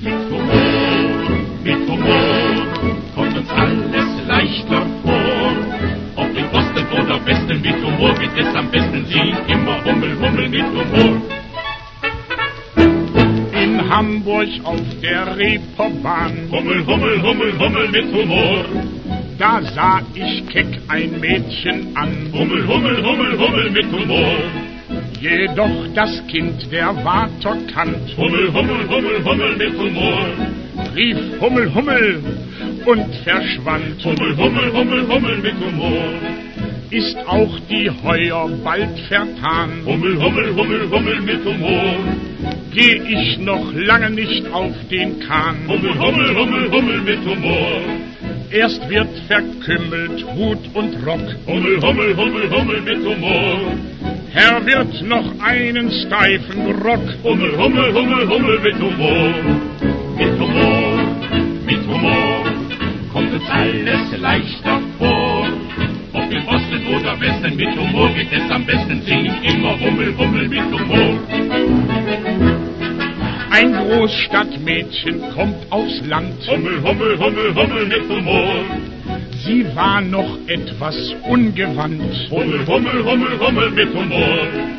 Mit Humor kommt uns alles leichter vor. Ob im Osten oder Westen, mit Humor geht es am besten. Sieh immer Hummel, Hummel mit Humor. In Hamburg auf der Reeperbahn, Hummel, Hummel, Hummel, Hummel mit Humor. da sah ich keck ein Mädchen an. Hummel, Hummel, Hummel, Hummel mit Humor. Jedoch das Kind der war verkannt. Hummel, Hummel, Hummel, Hummel mit Humor. Rief Hummel, Hummel und verschwand. Hummel, Hummel, Hummel, Hummel mit Humor. Ist auch die Heuer bald vertan. Hummel, Hummel, Hummel, Hummel mit Humor. Geh ich noch lange nicht auf den Kahn. Hummel, Hummel, Hummel, Hummel mit Humor. Erst wird verkümmelt Hut und Rock. Hummel, Hummel, Hummel, Hummel mit Humor. Herr wird noch einen steifen Rock. Hummel, Hummel, Hummel, Hummel mit Humor. Mit Humor kommt uns alles leichter vor. Ob im Osten oder Westen, mit Humor geht es am besten. Sing immer Hummel, Hummel mit Humor. Ein Großstadtmädchen kommt aufs Land. Hummel, Hummel, Hummel, Hummel mit Humor. Sie war noch etwas ungewandt. Hummel, Hummel, Hummel, Hummel mit Humor.